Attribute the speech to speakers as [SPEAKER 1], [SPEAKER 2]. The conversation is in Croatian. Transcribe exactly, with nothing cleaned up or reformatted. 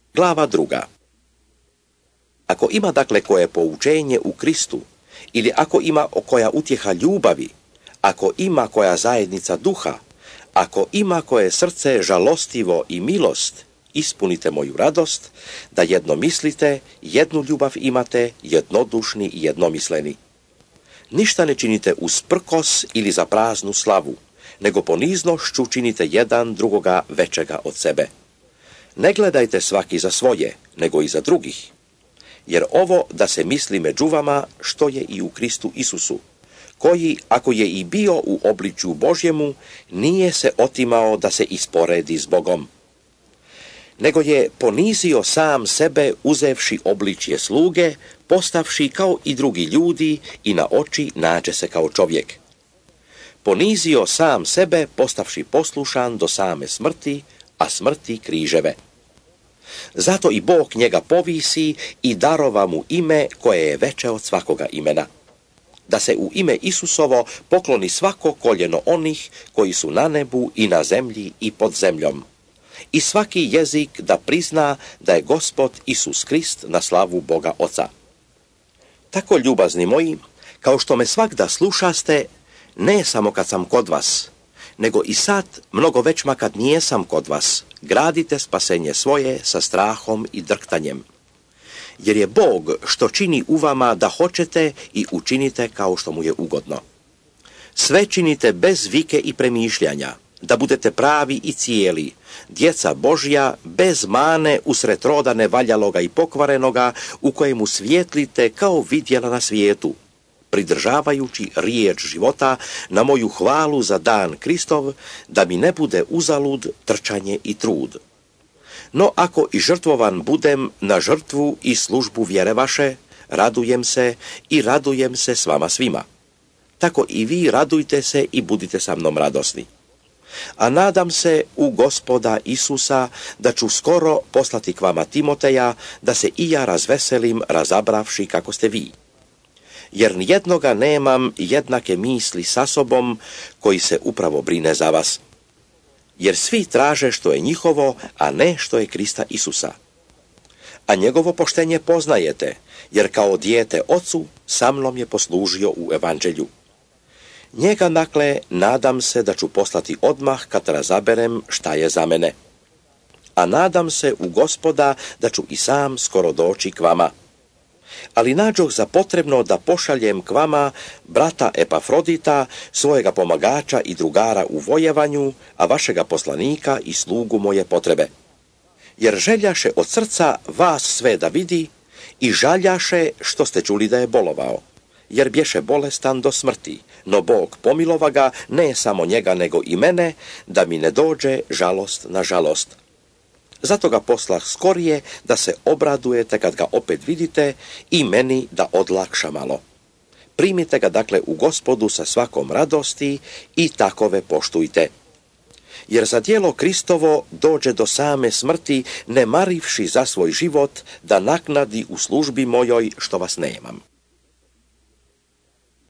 [SPEAKER 1] Glava druga. Ako ima dakle koje poučenje u Kristu, ili ako ima koja utjeha ljubavi, ako ima koja zajednica duha, ako ima koje srce žalostivo i milost, ispunite moju radost, da jedno mislite, jednu ljubav imate, jednodušni i jednomisleni. Ništa ne činite uz prkos ili za praznu slavu, nego poniznošću činite jedan drugoga većega od sebe. Ne gledajte svaki za svoje, nego i za drugih. Jer ovo da se misli među vama što je i u Kristu Isusu, koji, ako je i bio u obličju Božjemu, nije se otimao da se isporedi s Bogom, nego je ponizio sam sebe uzevši obličje sluge, postavši kao i drugi ljudi i na oči nađe se kao čovjek. Ponizio sam sebe postavši poslušan do same smrti, a smrti križeve. Zato i Bog njega povisi i darova mu ime koje je veće od svakoga imena. Da se u ime Isusovo pokloni svako koljeno onih koji su na nebu i na zemlji i pod zemljom. I svaki jezik da prizna da je Gospod Isus Krist na slavu Boga Oca. Tako, ljubazni moji, kao što me svakda slušaste, ne samo kad sam kod vas, nego i sad, mnogo većma kad nijesam kod vas, gradite spasenje svoje sa strahom i drktanjem. Jer je Bog što čini u vama da hoćete i učinite kao što mu je ugodno. Sve činite bez vike i premišljanja, da budete pravi i cijeli, djeca Božja bez mane usred roda nevaljaloga i pokvarenoga, u kojemu svijetlite kao vidjela na svijetu, pridržavajući riječ života na moju hvalu za dan Kristov, da mi ne bude uzalud trčanje i trud. No ako i žrtvovan budem na žrtvu i službu vjere vaše, radujem se i radujem se s vama svima. Tako i vi radujte se i budite sa mnom radosni. A nadam se u Gospoda Isusa da ću skoro poslati k vama Timoteja, da se i ja razveselim razabravši kako ste vi. Jer nijednoga nemam jednake misli sa sobom koji se upravo brine za vas. Jer svi traže što je njihovo, a ne što je Krista Isusa. A njegovo poštenje poznajete, jer kao dijete ocu sa mnom je poslužio u evanđelju. Njega, dakle, nadam se da ću poslati odmah kad razaberem šta je za mene. A nadam se u Gospoda da ću i sam skoro doći k vama. Ali nađoh za potrebno da pošaljem k vama brata Epafrodita, svojega pomagača i drugara u vojevanju, a vašega poslanika i slugu moje potrebe. Jer željaše od srca vas sve da vidi i žaljaše što ste čuli da je bolovao, jer bješe bolestan do smrti, no Bog pomilova ga, ne samo njega nego i mene, da mi ne dođe žalost na žalost. Zato ga poslah skorije da se obradujete kad ga opet vidite i meni da odlakša malo. Primite ga dakle u Gospodu sa svakom radosti i takove poštujte. Jer za djelo Kristovo dođe do same smrti, ne marivši za svoj život da naknadi u službi mojoj što vas nemam.